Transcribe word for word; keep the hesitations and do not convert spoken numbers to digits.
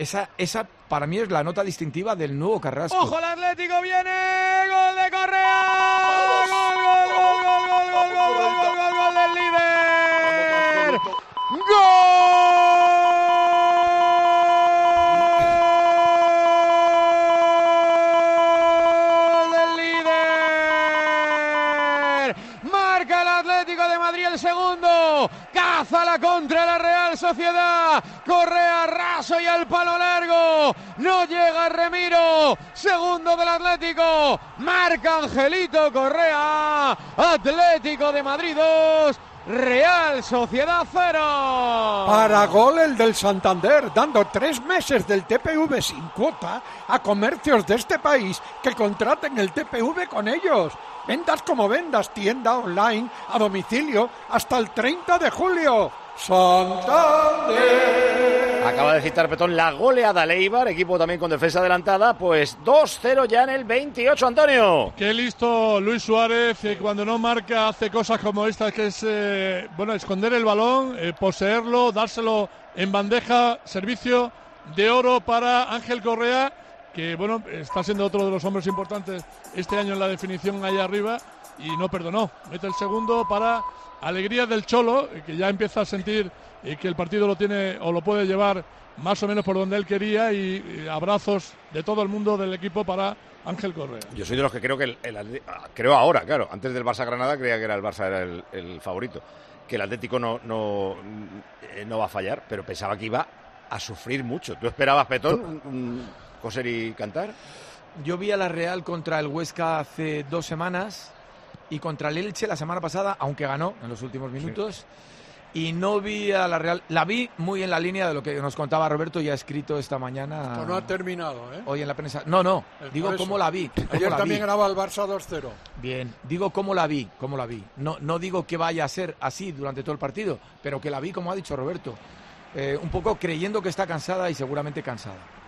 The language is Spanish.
Esa, esa para mí es la nota distintiva del nuevo Carrasco. ¡Ojo, el Atlético viene! ¡Gol de Correa! ¡Gol, gol, gol, gol, gol, gol, gol, gol, gol, gol, gol del líder! ¡Gol del líder! Marca el Atlético de Madrid el segundo. Caza la contra la Real Sociedad. Correa raso y al palo largo. No llega Remiro. Segundo del Atlético. Marca Angelito Correa. Atlético de Madrid dos. Real Sociedad cero. Para gol el del Santander, dando tres meses del T P V sin cuota a comercios de este país que contraten el T P V con ellos. Vendas como vendas, tienda online, a domicilio, hasta el treinta de julio. Santander. Acaba de citar Petón la goleada Leibar, equipo también con defensa adelantada, pues dos cero ya en el veintiocho, Antonio. Qué listo Luis Suárez, que cuando no marca hace cosas como esta, que es eh, bueno, esconder el balón, eh, poseerlo, dárselo en bandeja, servicio de oro para Ángel Correa, que bueno, está siendo otro de los hombres importantes este año en la definición ahí arriba, y no perdonó. Mete el segundo para alegría del Cholo, que ya empieza a sentir eh, que el partido lo tiene o lo puede llevar más o menos por donde él quería, y, y abrazos de todo el mundo del equipo para Ángel Correa. Yo soy de los que creo que el, el creo ahora, claro, antes del Barça Granada creía que era el Barça era el, el favorito, que el Atlético no, no, no va a fallar, pero pensaba que iba a sufrir mucho. ¿Tú esperabas, Petón, un coser y cantar? Yo vi a la Real contra el Huesca hace dos semanas y contra el Elche la semana pasada, aunque ganó en los últimos minutos, sí. Y no vi a la Real, la vi muy en la línea de lo que nos contaba Roberto y ha escrito esta mañana. Esto no ha terminado, ¿eh? Hoy en la prensa. No, no, es digo cómo la vi. Ayer la también vi. ganaba el Barça dos cero. Bien, digo cómo la vi, cómo la vi. No, no digo que vaya a ser así durante todo el partido, pero que la vi como ha dicho Roberto. Eh, un poco creyendo que está cansada y seguramente cansada.